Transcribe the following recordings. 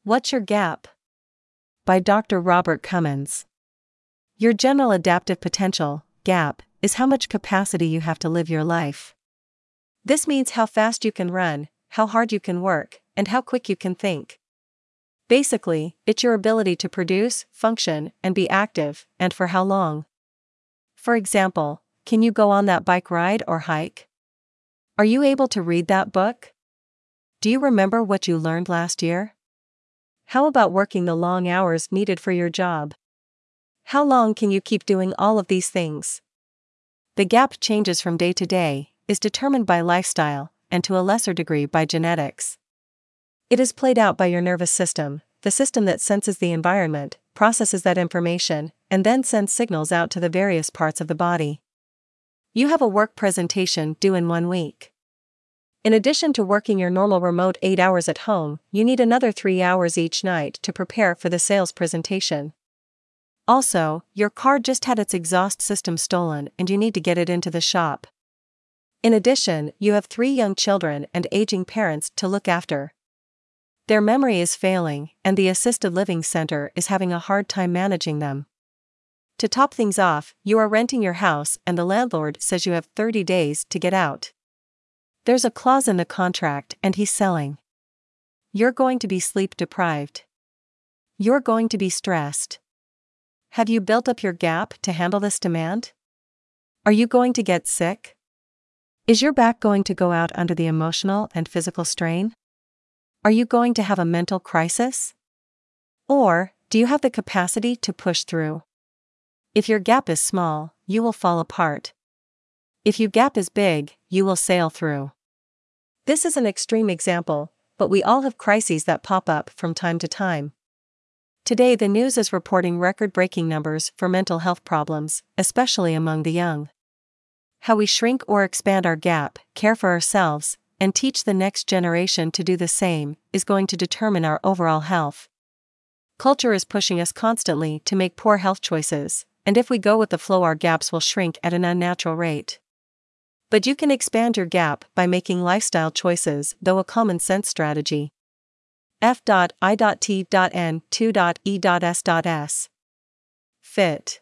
What's Your Gap? By Dr. Robert Cummins. Your general adaptive potential, gap, is how much capacity you have to live your life. This means how fast you can run, how hard you can work, and how quick you can think. Basically, it's your ability to produce, function, and be active, and for how long. For example, can you go on that bike ride or hike? Are you able to read that book? Do you remember what you learned last year? How about working the long hours needed for your job? How long can you keep doing all of these things? The gap changes from day to day, is determined by lifestyle, and to a lesser degree by genetics. It is played out by your nervous system, the system that senses the environment, processes that information, and then sends signals out to the various parts of the body. You have a work presentation due in 1 week. In addition to working your normal remote 8 hours at home, you need another 3 hours each night to prepare for the sales presentation. Also, your car just had its exhaust system stolen and you need to get it into the shop. In addition, you have 3 young children and aging parents to look after. Their memory is failing, and the assisted living center is having a hard time managing them. To top things off, you are renting your house and the landlord says you have 30 days to get out. There's a clause in the contract and he's selling. You're going to be sleep deprived. You're going to be stressed. Have you built up your gap to handle this demand? Are you going to get sick? Is your back going to go out under the emotional and physical strain? Are you going to have a mental crisis? Or, do you have the capacity to push through? If your gap is small, you will fall apart. If your gap is big, you will sail through. This is an extreme example, but we all have crises that pop up from time to time. Today the news is reporting record-breaking numbers for mental health problems, especially among the young. How we shrink or expand our gap, care for ourselves, and teach the next generation to do the same, is going to determine our overall health. Culture is pushing us constantly to make poor health choices, and if we go with the flow our gaps will shrink at an unnatural rate. But you can expand your gap by making lifestyle choices, though a common sense strategy. F.I.T.N.2.E.S.S. Fit.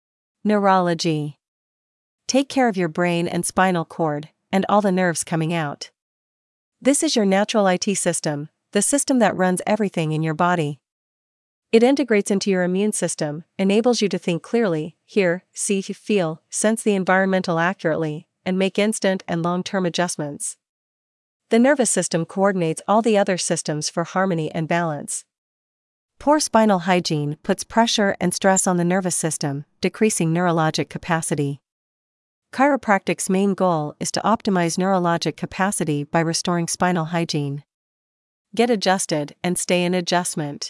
Neurology. Take care of your brain and spinal cord, and all the nerves coming out. This is your natural IT system, the system that runs everything in your body. It integrates into your immune system, enables you to think clearly, hear, see, feel, sense the environmental accurately, and make instant and long-term adjustments. The nervous system coordinates all the other systems for harmony and balance. Poor spinal hygiene puts pressure and stress on the nervous system, decreasing neurologic capacity. Chiropractic's main goal is to optimize neurologic capacity by restoring spinal hygiene. Get adjusted and stay in adjustment.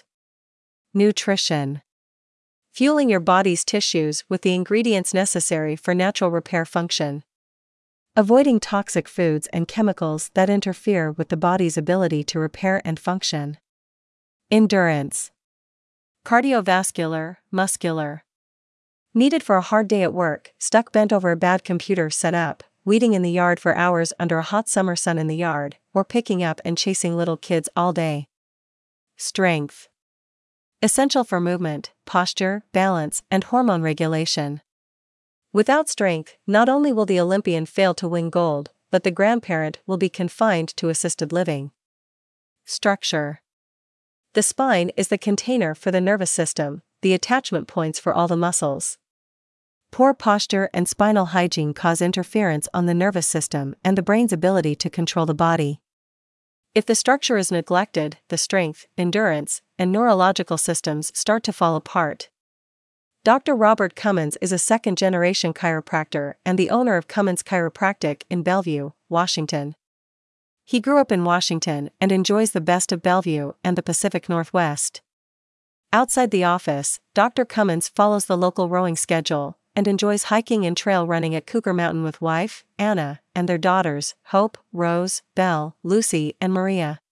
Nutrition. Fueling your body's tissues with the ingredients necessary for natural repair function. Avoiding toxic foods and chemicals that interfere with the body's ability to repair and function. Endurance. Cardiovascular, muscular. Needed for a hard day at work, stuck bent over a bad computer setup, weeding in the yard for hours under a hot summer sun in the yard, or picking up and chasing little kids all day. Strength. Essential for movement, posture, balance, and hormone regulation. Without strength, not only will the Olympian fail to win gold, but the grandparent will be confined to assisted living. Structure. The spine is the container for the nervous system, the attachment points for all the muscles. Poor posture and spinal hygiene cause interference on the nervous system and the brain's ability to control the body. If the structure is neglected, the strength, endurance, and neurological systems start to fall apart. Dr. Robert Cummins is a second-generation chiropractor and the owner of Cummins Chiropractic in Bellevue, Washington. He grew up in Washington and enjoys the best of Bellevue and the Pacific Northwest. Outside the office, Dr. Cummins follows the local rowing schedule and enjoys hiking and trail running at Cougar Mountain with wife, Anna, and their daughters, Hope, Rose, Belle, Lucy, and Maria.